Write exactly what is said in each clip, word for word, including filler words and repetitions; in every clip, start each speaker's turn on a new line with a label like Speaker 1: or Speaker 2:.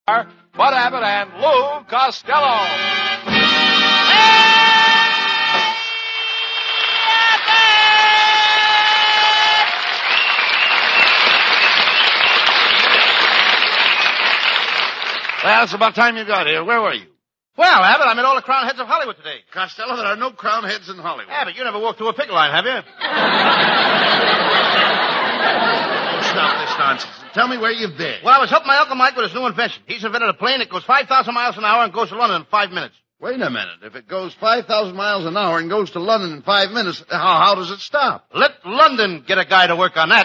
Speaker 1: Bud Abbott and Lou Costello.
Speaker 2: Well, it's about time you got here. Where were you?
Speaker 3: Well, Abbott, I met all the crown heads of Hollywood today.
Speaker 2: Costello, there are no crown heads in Hollywood.
Speaker 3: Abbott, you never walked through a picket line, have you?
Speaker 2: Stop this nonsense. Tell me where you've been.
Speaker 3: Well, I was helping my Uncle Mike with his new invention. He's invented a plane that goes five thousand miles an hour and goes to London in five minutes.
Speaker 2: Wait a minute. If it goes five thousand miles an hour and goes to London in five minutes, how, how does it stop?
Speaker 3: Let London get a guy to work on that.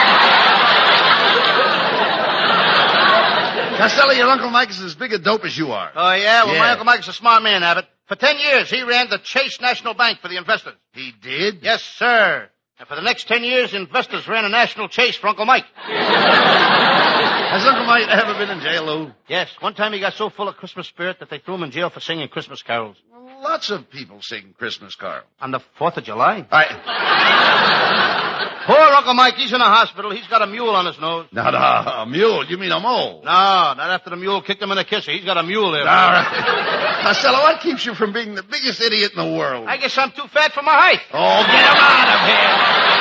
Speaker 2: Costello, your Uncle Mike is as big a dope as you are.
Speaker 3: Oh, yeah? Well,
Speaker 2: yeah.
Speaker 3: my Uncle Mike's a smart man, Abbott. For ten years, he ran the Chase National Bank for the investors.
Speaker 2: He did?
Speaker 3: Yes, sir. And for the next ten years, investors ran a national chase for Uncle Mike.
Speaker 2: Has Uncle Mike ever been in jail, Lou?
Speaker 3: Yes. One time he got so full of Christmas spirit that they threw him in jail for singing Christmas carols.
Speaker 2: Well, lots of people sing Christmas carols.
Speaker 3: On the fourth of July?
Speaker 2: I...
Speaker 3: Poor Uncle Mike, he's in a hospital. He's got a mule on his nose.
Speaker 2: Not a, a mule. You mean a mole?
Speaker 3: No, not after the mule kicked him in the kisser. He's got a mule there.
Speaker 2: All right. Costello, what keeps you from being the biggest idiot in the world?
Speaker 3: I guess I'm too fat for my height.
Speaker 2: Oh, get him out of here.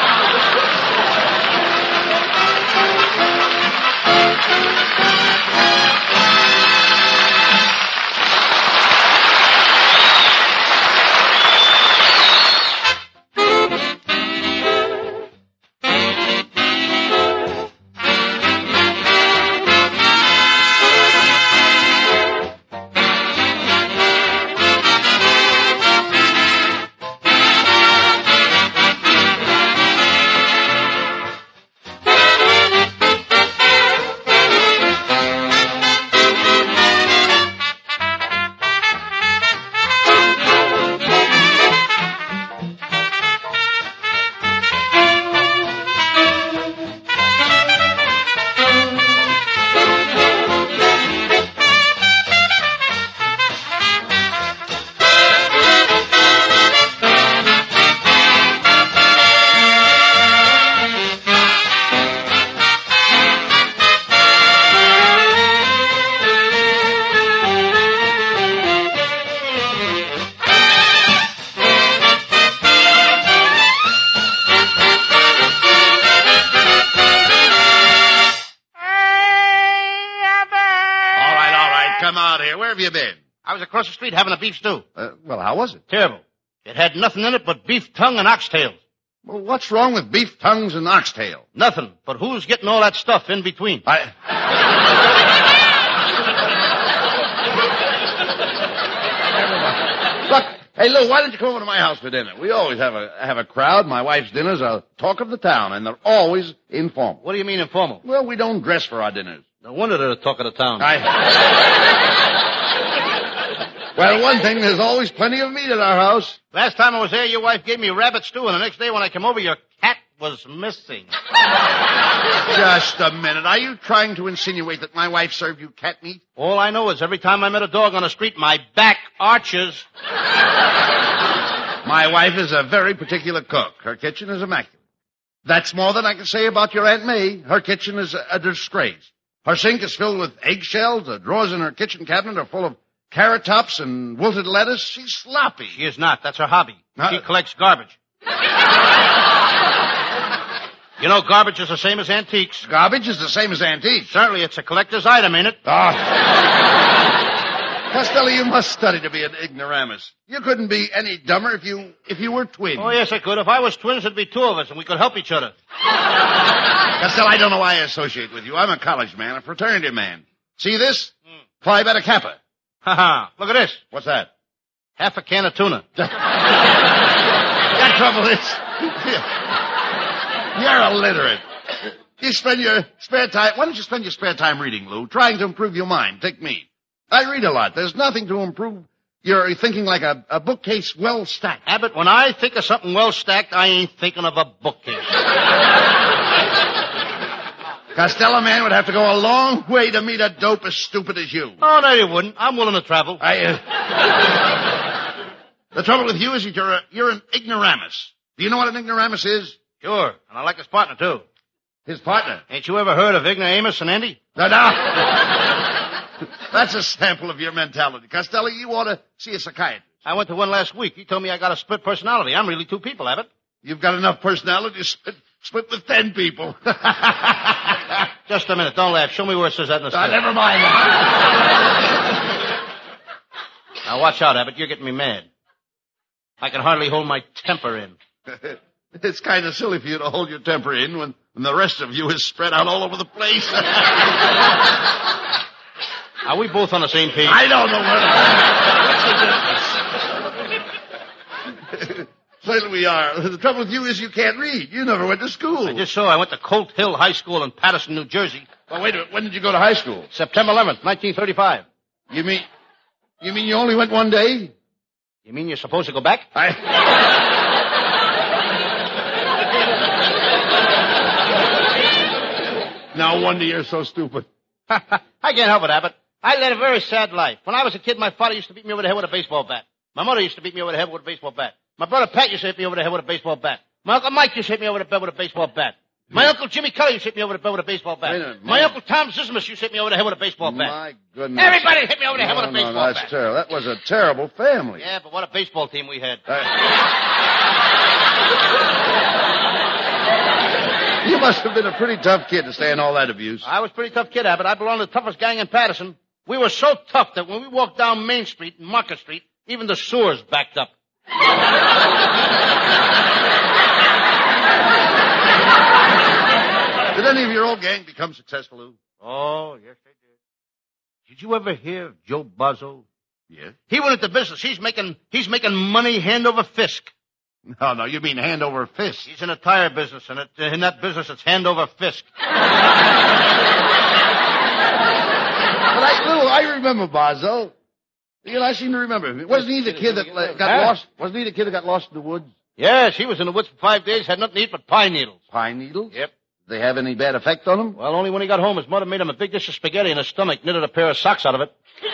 Speaker 2: Come out here. Where have you been?
Speaker 3: I was across the street having a beef stew.
Speaker 2: Uh, well, how was it?
Speaker 3: Terrible. It had nothing in it but beef tongue and oxtails.
Speaker 2: Well, what's wrong with beef tongues and oxtail?
Speaker 3: Nothing. But who's getting all that stuff in between?
Speaker 2: I... Look, hey, Lou, why don't you come over to my house for dinner? We always have a have a crowd. My wife's dinners are talk of the town, and they're always informal.
Speaker 3: What do you mean informal?
Speaker 2: Well, we don't dress for our dinners.
Speaker 3: No wonder they're the talk of the town.
Speaker 2: I... Well, one thing, there's always plenty of meat at our house.
Speaker 3: Last time I was there, your wife gave me rabbit stew, and the next day when I came over, your cat was missing.
Speaker 2: Just a minute. Are you trying to insinuate that my wife served you cat meat?
Speaker 3: All I know is every time I met a dog on the street, my back arches.
Speaker 2: My wife is a very particular cook. Her kitchen is immaculate. That's more than I can say about your Aunt May. Her kitchen is a, a disgrace. Her sink is filled with eggshells. The drawers in her kitchen cabinet are full of carrot tops and wilted lettuce. She's sloppy.
Speaker 3: She is not. That's her hobby.
Speaker 2: Huh?
Speaker 3: She collects garbage. You know, garbage is the same as antiques.
Speaker 2: Garbage is the same as antiques.
Speaker 3: Certainly, it's a collector's item, ain't it?
Speaker 2: Ah. Costello, you must study to be an ignoramus. You couldn't be any dumber if you if you were twins.
Speaker 3: Oh, yes, I could. If I was twins, there'd be two of us, and we could help each other.
Speaker 2: Costello, I don't know why I associate with you. I'm a college man, a fraternity man. See this?
Speaker 3: Hmm.
Speaker 2: Phi Beta Kappa.
Speaker 3: Ha ha. Look at this.
Speaker 2: What's that?
Speaker 3: Half a can of tuna.
Speaker 2: That trouble is, you're illiterate. You spend your spare time, why don't you spend your spare time reading, Lou? Trying to improve your mind. Take me. I read a lot. There's nothing to improve your thinking like a, a bookcase well stacked.
Speaker 3: Abbott, when I think of something well stacked, I ain't thinking of a bookcase.
Speaker 2: Costello, man, would have to go a long way to meet a dope as stupid as you.
Speaker 3: Oh, no, you wouldn't. I'm willing to travel.
Speaker 2: I, uh... The trouble with you is that you're, a, you're an ignoramus. Do you know what an ignoramus is?
Speaker 3: Sure. And I like his partner, too.
Speaker 2: His partner?
Speaker 3: Ain't you ever heard of Ignoramus and Andy?
Speaker 2: No, no. That's a sample of your mentality. Costello, you ought to see a psychiatrist.
Speaker 3: I went to one last week. He told me I got a split personality. I'm really two people, Abbott.
Speaker 2: You've got enough personality to split, split with ten people.
Speaker 3: Just a minute. Don't laugh. Show me where it says that in the
Speaker 2: Uh,
Speaker 3: script.
Speaker 2: never mind.
Speaker 3: Now, watch out, Abbott. You're getting me mad. I can hardly hold my temper in.
Speaker 2: It's kind of silly for you to hold your temper in when, when the rest of you is spread out all over the place.
Speaker 3: Are we both on the same page?
Speaker 2: I don't know what. Certainly we are. The trouble with you is you can't read. You never went to school.
Speaker 3: I just saw. I went to Colt Hill High School in Patterson, New Jersey.
Speaker 2: Well, wait a minute. When did you go to high school?
Speaker 3: September eleventh, nineteen thirty-five.
Speaker 2: You mean, you mean you only went one day?
Speaker 3: You mean you're supposed to go back?
Speaker 2: I... No wonder you're so stupid.
Speaker 3: I can't help it, Abbott. I led a very sad life. When I was a kid, my father used to beat me over the head with a baseball bat. My mother used to beat me over the head with a baseball bat. My brother Pat used to hit me over the head with a baseball bat. My Uncle Mike used to hit me over the head with a baseball bat. My Uncle Jimmy Kelly used to hit me over the head with a baseball bat.
Speaker 2: Wait a minute,
Speaker 3: My
Speaker 2: man.
Speaker 3: Uncle Tom Zismus used to hit me over the head with a baseball bat.
Speaker 2: My goodness.
Speaker 3: Everybody hit me over the head
Speaker 2: no,
Speaker 3: with a
Speaker 2: no,
Speaker 3: baseball
Speaker 2: that's
Speaker 3: bat.
Speaker 2: terrible. That was a terrible family.
Speaker 3: Yeah, but what a baseball team we had.
Speaker 2: Uh, you must have been a pretty tough kid to stand all that abuse.
Speaker 3: I was a pretty tough kid, Abbott. I belonged to the toughest gang in Patterson. We were so tough that when we walked down Main Street and Market Street, even the sewers backed up.
Speaker 2: Did any of your old gang become successful, Lou?
Speaker 3: Oh, yes, they did. Did you ever hear of Joe Bozzo?
Speaker 2: Yeah.
Speaker 3: He went into business. He's making he's making money hand over fist.
Speaker 2: No, no, you mean hand over fist.
Speaker 3: He's in a tire business, and it, in that business, it's hand over fist.
Speaker 2: But I, Lou, I remember Bozzo. You know, I seem to remember him. Wasn't he the kid that uh, got
Speaker 3: Huh?
Speaker 2: lost? Wasn't he the kid that got lost in the woods?
Speaker 3: Yes, he was in the woods for five days, had nothing to eat but pine needles.
Speaker 2: Pine needles?
Speaker 3: Yep.
Speaker 2: Did they have any bad effect on him?
Speaker 3: Well, only when he got home, his mother made him a big dish of spaghetti in his stomach, knitted a pair of socks out of it.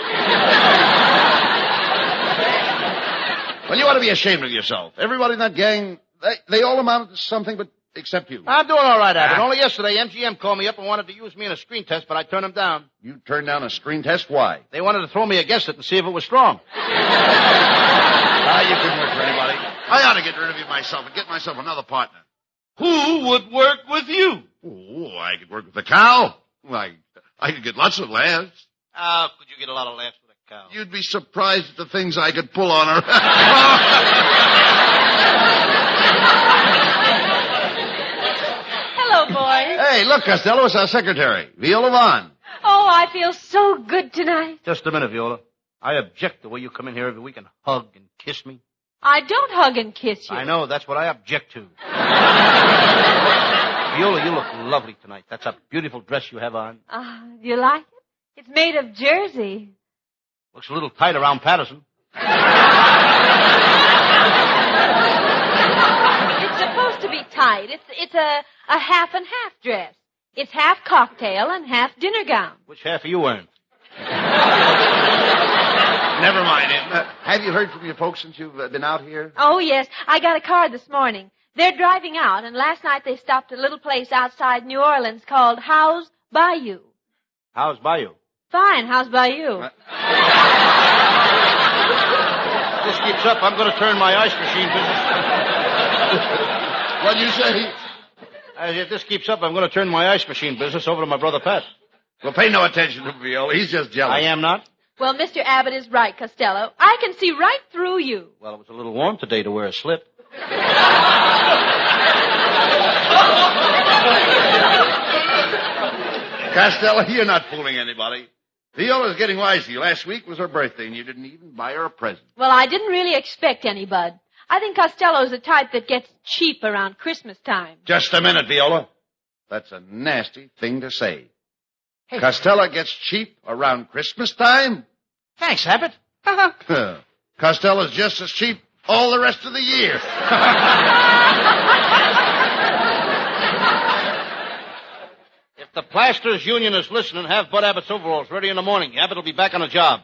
Speaker 2: Well, you ought to be ashamed of yourself. Everybody in that gang, they, they all amounted to something, but except you.
Speaker 3: I'm doing all right, Abbott.
Speaker 2: Ah.
Speaker 3: Only yesterday, M G M called me up and wanted to use me in a screen test, but I turned him down.
Speaker 2: You turned down a screen test? Why?
Speaker 3: They wanted to throw me against it and see if it was strong.
Speaker 2: Ah, you couldn't work for anybody. I ought to get rid of you myself and get myself another partner.
Speaker 3: Who would work with you?
Speaker 2: Oh, I could work with the cow. I, I could get lots of laughs.
Speaker 3: How could you get a lot of laughs with a cow?
Speaker 2: You'd be surprised at the things I could pull on her.
Speaker 4: Hello, boys.
Speaker 2: Hey, look, Costello, it's our secretary, Viola Vaughn.
Speaker 4: Oh, I feel so good tonight.
Speaker 3: Just a minute, Viola. I object the way you come in here every week and hug and kiss me.
Speaker 4: I don't hug and kiss you.
Speaker 3: I know, that's what I object to. Viola, you look lovely tonight. That's a beautiful dress you have on.
Speaker 4: Ah, do you like it? It's made of jersey.
Speaker 3: Looks a little tight around Patterson.
Speaker 4: It's supposed to be tight. It's it's a, a half and half dress. It's half cocktail and half dinner gown.
Speaker 3: Which half are you wearing?
Speaker 2: Never mind it. Uh, have you heard from your folks since you've uh, been out here?
Speaker 4: Oh, yes. I got a card this morning. They're driving out, and last night they stopped at a little place outside New Orleans called Howe's Bayou.
Speaker 3: How's Bayou?
Speaker 4: Fine. How's Bayou?
Speaker 2: Uh,
Speaker 3: If this keeps up, I'm going to turn my ice machine business.
Speaker 2: What'd you say?
Speaker 3: Uh, if this keeps up, I'm going to turn my ice machine business over to my brother Pat.
Speaker 2: Well, pay no attention to Viola. He's just jealous.
Speaker 3: I am not.
Speaker 4: Well, Mister Abbott is right, Costello. I can see right through you.
Speaker 3: Well, it was a little warm today to wear a slip.
Speaker 2: Costello, you're not fooling anybody. Viola's getting wise to you. Last week was her birthday, and you didn't even buy her a present.
Speaker 4: Well, I didn't really expect any, Bud. I think Costello's the type that gets cheap around Christmas time.
Speaker 2: Just a minute, Viola. That's a nasty thing to say. Hey. Costello gets cheap around Christmas time?
Speaker 3: Thanks, Abbott.
Speaker 2: Costello's just as cheap all the rest of the year.
Speaker 3: If the Plasters Union is listening, have Bud Abbott's overalls ready in the morning. Abbott will be back on the job.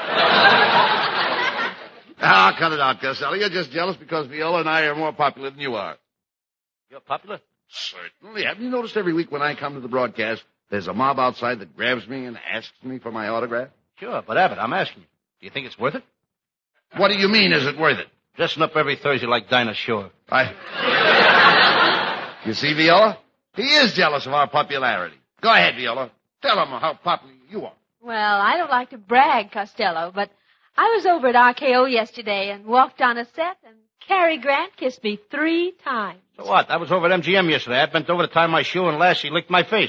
Speaker 2: Ah, cut it out, Costello. You're just jealous because Viola and I are more popular than you are.
Speaker 3: You're popular?
Speaker 2: Certainly. Haven't you noticed every week when I come to the broadcast, there's a mob outside that grabs me and asks me for my autograph?
Speaker 3: Sure, but Abbott, I'm asking you. Do you think it's worth it?
Speaker 2: What do you mean, is it worth it?
Speaker 3: Dressing up every Thursday like Dinah Shore.
Speaker 2: I... You see, Viola? He is jealous of our popularity. Go ahead, Viola. Tell him how popular you are.
Speaker 4: Well, I don't like to brag, Costello, but I was over at R K O yesterday and walked on a set, and Cary Grant kissed me three times.
Speaker 3: So what? I was over at M G M yesterday. I bent over to tie my shoe, and Lassie licked my face.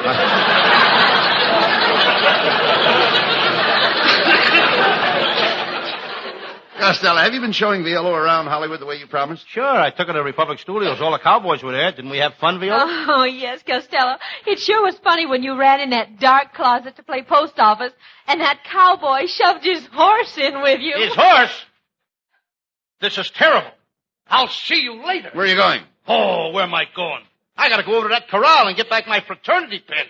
Speaker 2: Costello, have you been showing Viola around Hollywood the way you promised?
Speaker 3: Sure, I took her to Republic Studios. All the cowboys were there. Didn't we have fun, Viola?
Speaker 4: Oh, yes, Costello. It sure was funny when you ran in that dark closet to play post office, and that cowboy shoved his horse in with you.
Speaker 3: His horse? This is terrible. I'll see you later.
Speaker 2: Where are you going?
Speaker 3: Oh, where am I going? I gotta go over to that corral and get back my fraternity pin.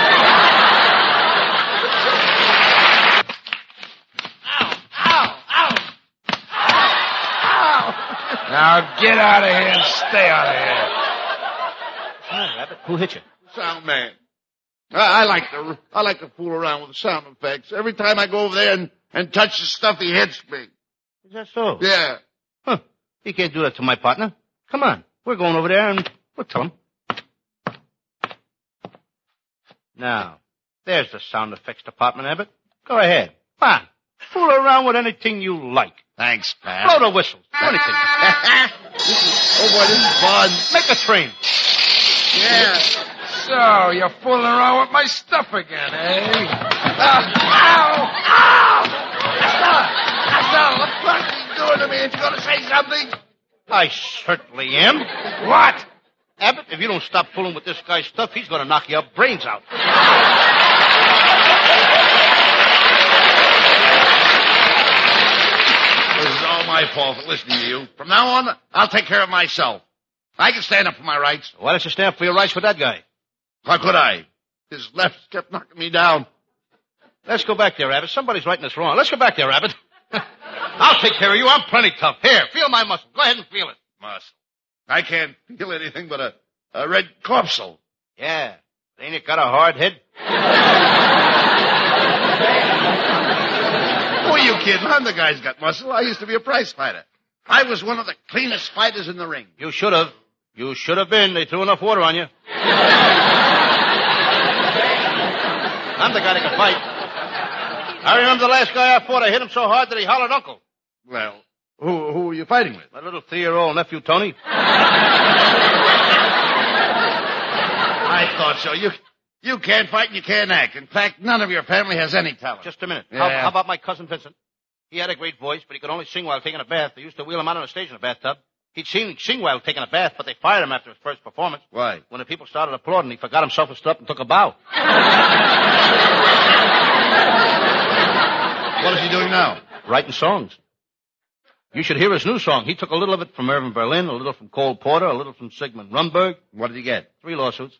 Speaker 1: Now get out of here and stay out of here.
Speaker 3: Hi, Rabbit. Who hit you?
Speaker 2: Sound man. I, I like to I like to fool around with the sound effects. Every time I go over there and, and touch the stuff, he hits me.
Speaker 3: Is that so?
Speaker 2: Yeah.
Speaker 3: Huh. You can't do that to my partner. Come on. We're going over there and we'll tell him. Now, there's the sound effects department, Abbott. Go ahead. Come on. Fool around with anything you like.
Speaker 2: Thanks, pal.
Speaker 3: Blow the whistle. Do anything.
Speaker 2: Oh, boy, this is fun.
Speaker 3: Make a train.
Speaker 2: Yeah.
Speaker 1: So, you're fooling around with my stuff again, eh? Uh,
Speaker 2: Ow! Ow! Costello, what the fuck are you doing to me? Ain't you going to say something?
Speaker 3: I certainly am.
Speaker 1: What?
Speaker 3: Abbott, if you don't stop fooling with this guy's stuff, he's going to knock your brains out.
Speaker 2: This is all my fault for listening to you. From now on, I'll take care of myself. I can stand up for my rights.
Speaker 3: Why don't you stand up for your rights with that guy?
Speaker 2: How could I? His left kept knocking me down.
Speaker 3: Let's go back there, Abbott. Somebody's writing us wrong. Let's go back there, Abbott. I'll take care of you. I'm plenty tough. Here, feel my muscle. Go ahead and feel it.
Speaker 2: Muscle. I can't feel anything but a, a red corpuscle.
Speaker 3: Yeah. Ain't it got a hard head?
Speaker 2: Who are you kidding? I'm the guy who's got muscle. I used to be a prize fighter. I was one of the cleanest fighters in the ring.
Speaker 3: You should have. You should have been. They threw enough water on you. I'm the guy that can fight. I remember the last guy I fought. I hit him so hard that he hollered uncle.
Speaker 2: Well, who, who were you fighting with?
Speaker 3: My little three-year-old nephew, Tony.
Speaker 2: I thought so. You you can't fight and you can't act. In fact, none of your family has any talent.
Speaker 3: Just a minute.
Speaker 2: Yeah.
Speaker 3: How, how about my cousin Vincent? He had a great voice, but he could only sing while taking a bath. They used to wheel him out on the stage in a bathtub. He'd sing, sing while taking a bath, but they fired him after his first performance.
Speaker 2: Why?
Speaker 3: When the people started applauding, he forgot himself and stood up and took a bow.
Speaker 2: What is he doing now?
Speaker 3: Writing songs. You should hear his new song. He took a little of it from Irving Berlin, a little from Cole Porter, a little from Sigmund Rundberg.
Speaker 2: What did he get?
Speaker 3: Three lawsuits.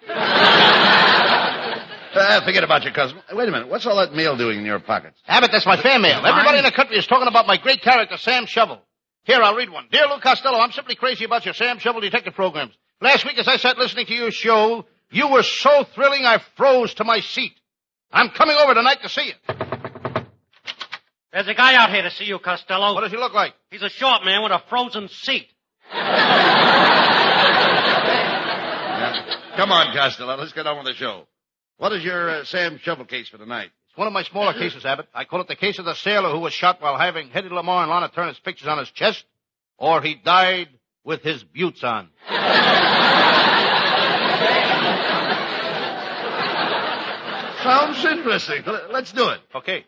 Speaker 2: Uh, forget about your cousin. Wait a minute. What's all that mail doing in your pockets?
Speaker 3: Abbott, that's my fan mail. Everybody in the country is talking about my great character, Sam Shovel. Here, I'll read one. Dear Lou Costello, I'm simply crazy about your Sam Shovel detective programs. Last week, as I sat listening to your show, you were so thrilling I froze to my seat. I'm coming over tonight to see you.
Speaker 5: There's a guy out here to see you, Costello.
Speaker 3: What does he look like?
Speaker 5: He's a short man with a frozen seat.
Speaker 2: Yeah. Come on, Costello. Let's get on with the show. What is your uh, Sam Shovel case for tonight?
Speaker 3: It's one of my smaller cases, Abbott. I call it the case of the sailor who was shot while having Hedy Lamarr and Lana Turner's pictures on his chest, or he died with his buttes on.
Speaker 2: Sounds interesting. Let's do it.
Speaker 3: Okay.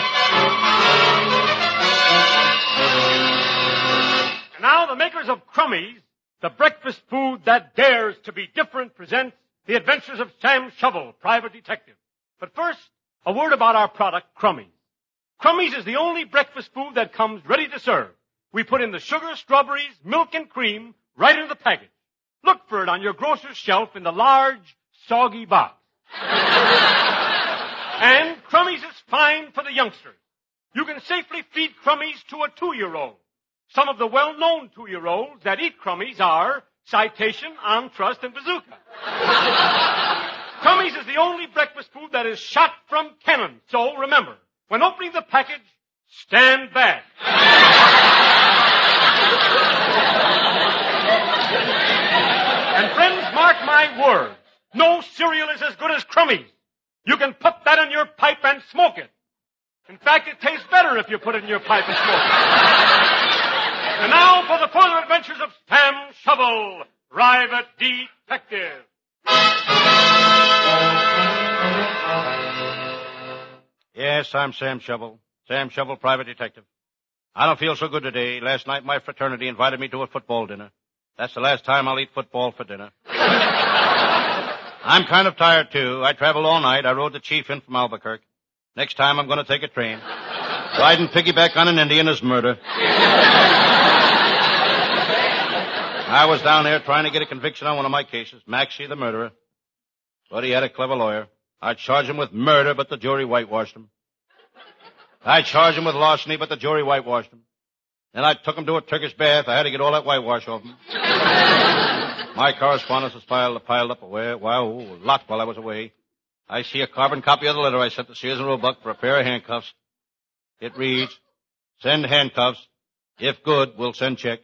Speaker 6: Now the makers of Crummies, the breakfast food that dares to be different, presents The Adventures of Sam Shovel, Private Detective. But first, a word about our product, Crummies. Crummies is the only breakfast food that comes ready to serve. We put in the sugar, strawberries, milk, and cream right in the package. Look for it on your grocer's shelf in the large, soggy box. And Crummies is fine for the youngsters. You can safely feed Crummies to a two-year-old. Some of the well-known two-year-olds that eat Crummies are Citation, On Trust, and Bazooka. Crummies is the only breakfast food that is shot from cannon. So remember, When opening the package, stand back. And friends, mark my words. No cereal is as good as Crummy's. You can put that in your pipe and smoke it. In fact, it tastes better if you put it in your pipe and smoke it. And now for the further adventures of Sam Shovel, Private Detective.
Speaker 3: Yes, I'm Sam Shovel. Sam Shovel, Private Detective. I don't feel so good today. Last night my fraternity invited me to a football dinner. That's the last time I'll eat football for dinner. I'm kind of tired, too. I traveled all night. I rode the chief in from Albuquerque. Next time I'm going to take a train. Riding piggyback on an Indian is murder. I was down there trying to get a conviction on one of my cases, Maxie the murderer. But he had a clever lawyer. I charged him with murder, but the jury whitewashed him. I charged him with larceny, but the jury whitewashed him. Then I took him to a Turkish bath. I had to get all that whitewash off him. My correspondence was piled, piled up away. Wow, a lot while I was away. I see a carbon copy of the letter I sent to Sears and Roebuck for a pair of handcuffs. It reads, send handcuffs. If good, we'll send check.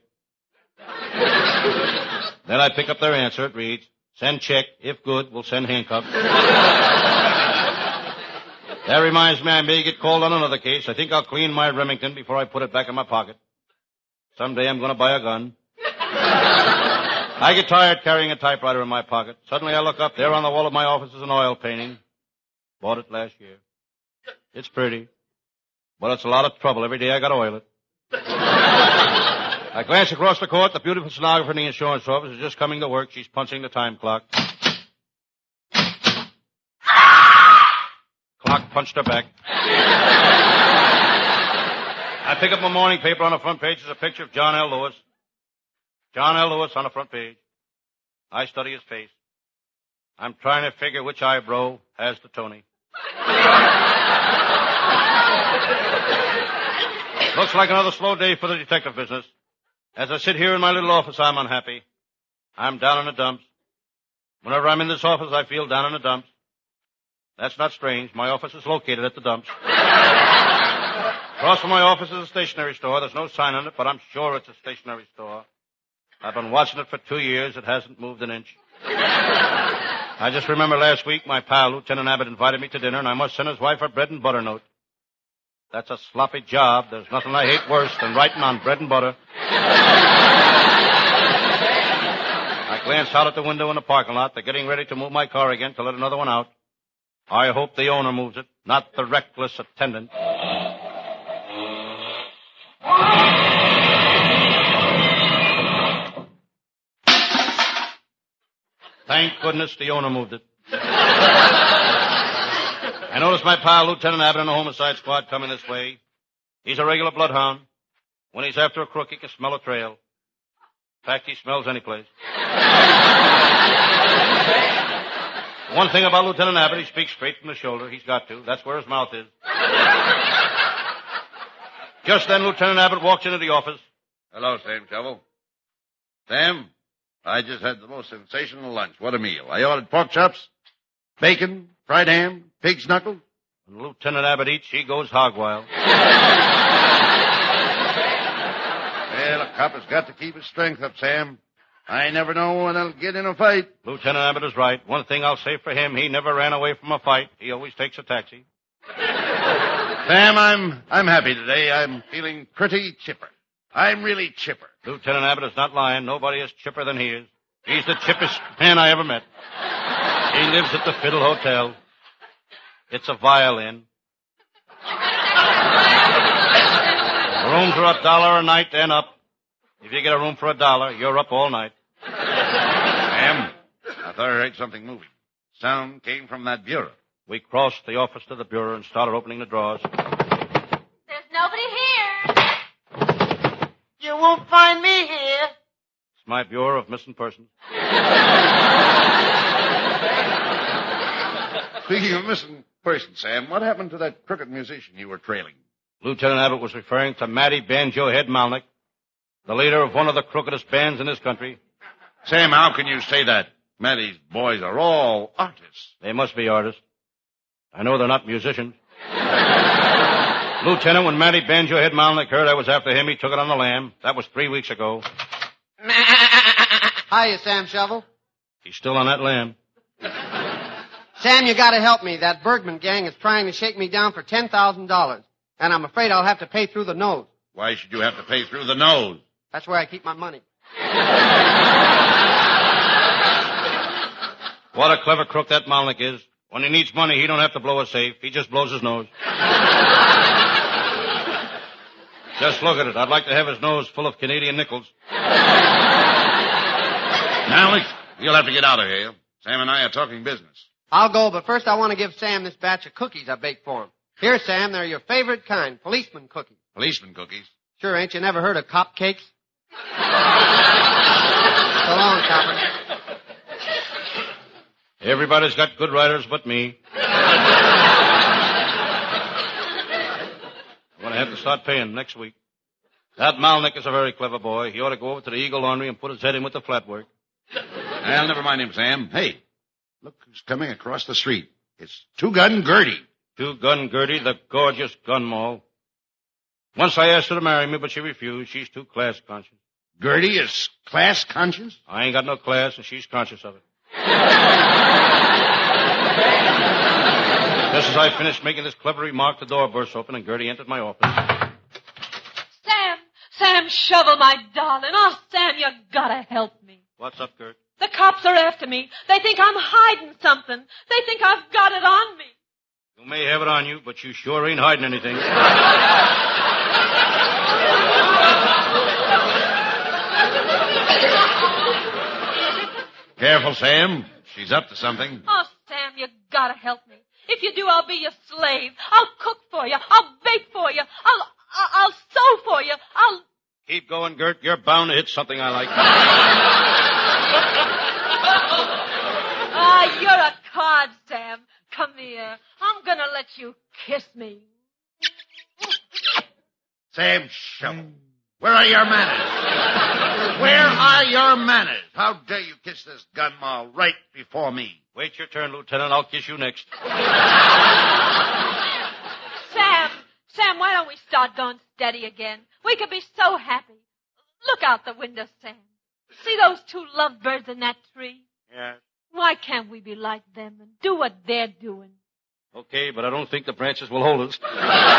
Speaker 3: Then I pick up their answer. It reads, send check. If good, we'll send handcuffs. That reminds me I may get called on another case. I think I'll clean my Remington before I put it back in my pocket. Someday I'm going to buy a gun. I get tired carrying a typewriter in my pocket. Suddenly I look up. There on the wall of my office is an oil painting. Bought it last year. It's pretty. But it's a lot of trouble. Every day I got to oil it. I glance across the court. The beautiful stenographer in the insurance office is just coming to work. She's punching the time clock. Clock punched her back. I pick up my morning paper. On the front page is a picture of John L. Lewis. John L. Lewis on the front page. I study his face. I'm trying to figure which eyebrow has the Tony. Looks like another slow day for the detective business. As I sit here in my little office, I'm unhappy. I'm down in the dumps. Whenever I'm in this office, I feel down in the dumps. That's not strange. My office is located at the dumps. Across from my office is a stationery store. There's no sign on it, but I'm sure it's a stationery store. I've been watching it for two years. It hasn't moved an inch. I just remember last week my pal, Lieutenant Abbott, invited me to dinner, and I must send his wife a bread and butter note. That's a sloppy job. There's nothing I hate worse than writing on bread and butter. I glance out at the window in the parking lot. They're getting ready to move my car again to let another one out. I hope the owner moves it, not the reckless attendant. Thank goodness the owner moved it. I noticed my pal, Lieutenant Abbott, in the homicide squad coming this way. He's a regular bloodhound. When he's after a crook, he can smell a trail. In fact, he smells any place. One thing about Lieutenant Abbott, he speaks straight from the shoulder. He's got to. That's where his mouth is. Just then, Lieutenant Abbott walks into the office.
Speaker 2: Hello, Sam Shovel. Sam, I just had the most sensational lunch. What a meal. I ordered pork chops, bacon, fried ham, pig's knuckle.
Speaker 3: When Lieutenant Abbott eats, he goes hog wild.
Speaker 2: Well, a cop has got to keep his strength up, Sam. I never know when I'll get in a fight.
Speaker 3: Lieutenant Abbott is right. One thing I'll say for him, he never ran away from a fight. He always takes a taxi.
Speaker 2: Sam, I'm I'm happy today. I'm feeling pretty chipper. I'm really chipper.
Speaker 3: Lieutenant Abbott is not lying. Nobody is chipper than he is. He's the chippest man I ever met. He lives at the Fiddle Hotel. It's a violin. The rooms are a dollar a night and up. If you get a room for a dollar, you're up all night.
Speaker 2: Sam, I thought I heard something moving. Sound came from that bureau.
Speaker 3: We crossed the office to the bureau and started opening the drawers.
Speaker 4: There's nobody here.
Speaker 7: You won't find me here.
Speaker 3: It's my Bureau of Missing Persons.
Speaker 2: Speaking of missing persons, Sam, what happened to that crooked musician you were trailing?
Speaker 3: Lieutenant Abbott was referring to Matty Banjo Head Malnick, the leader of one of the crookedest bands in this country.
Speaker 2: Sam, how can you say that? Matty's boys are all artists.
Speaker 3: They must be artists. I know they're not musicians. Lieutenant, when Matty Banjo-Head Malnick heard I was after him, he took it on the lam. That was three weeks ago.
Speaker 8: Hiya, Sam Shovel.
Speaker 3: He's still on that lam.
Speaker 8: Sam, you gotta help me. That Bergman gang is trying to shake me down for ten thousand dollars. And I'm afraid I'll have to pay through the nose.
Speaker 2: Why should you have to pay through the nose?
Speaker 8: That's where I keep my money.
Speaker 3: What a clever crook that Malnick is. When he needs money, he don't have to blow a safe. He just blows his nose. Just look at it. I'd like to have his nose full of Canadian nickels.
Speaker 2: Malnick, you'll have to get out of here. Sam and I are talking business.
Speaker 8: I'll go, but first I want to give Sam this batch of cookies I baked for him. Here, Sam, they're your favorite kind, policeman cookies.
Speaker 2: Policeman cookies?
Speaker 8: Sure, ain't you never heard of cop cakes? So long, copper.
Speaker 3: Everybody's got good writers but me. I'm going to have to start paying next week. That Malnick is a very clever boy. He ought to go over to the Eagle Laundry and put his head in with the flat work.
Speaker 2: Well, never mind him, Sam. Hey, look who's coming across the street. It's Two-Gun Gertie.
Speaker 3: Two-Gun Gertie, the gorgeous gun moll. Once I asked her to marry me, but she refused. She's too class conscious.
Speaker 2: Gertie is class conscious?
Speaker 3: I ain't got no class, and she's conscious of it. Just as I finished making this clever remark, the door burst open, and Gertie entered my office.
Speaker 4: Sam, Sam Shovel, my darling. Oh, Sam, you gotta help me.
Speaker 3: What's up, Gert?
Speaker 4: The cops are after me. They think I'm hiding something. They think I've got it on me.
Speaker 3: You may have it on you, but you sure ain't hiding anything.
Speaker 2: Careful, Sam. She's up to something.
Speaker 4: Oh, Sam, you gotta help me. If you do, I'll be your slave. I'll cook for you. I'll bake for you. I'll, I'll, I'll sew for you. I'll...
Speaker 3: Keep going, Gert. You're bound to hit something I like.
Speaker 4: Ah, you're a card, Sam. Come here. I'm gonna let you kiss me.
Speaker 2: Sam Shovel, where are your manners? Where are your manners? How dare you kiss this gun moll right before me?
Speaker 3: Wait your turn, Lieutenant. I'll kiss you next.
Speaker 4: Sam, Sam, why don't we start going steady again? We could be so happy. Look out the window, Sam. See those two lovebirds in that tree?
Speaker 3: Yeah.
Speaker 4: Why can't we be like them and do what they're doing?
Speaker 3: Okay, but I don't think the branches will hold us.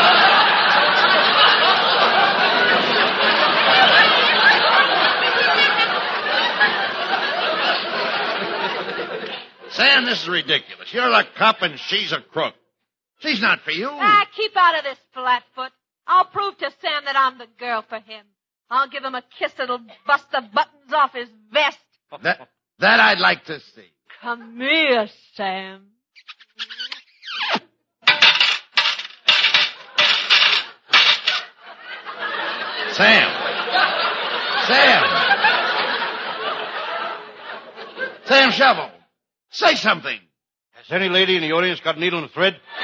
Speaker 2: Sam, this is ridiculous. You're a cop and she's a crook. She's not for you.
Speaker 4: Ah, keep out of this, Flatfoot. I'll prove to Sam that I'm the girl for him. I'll give him a kiss that'll bust the buttons off his vest.
Speaker 2: That, that I'd like to see.
Speaker 4: Come here, Sam.
Speaker 2: Sam. Sam. Sam Shovel. Say something.
Speaker 3: Has any lady in the audience got a needle and thread?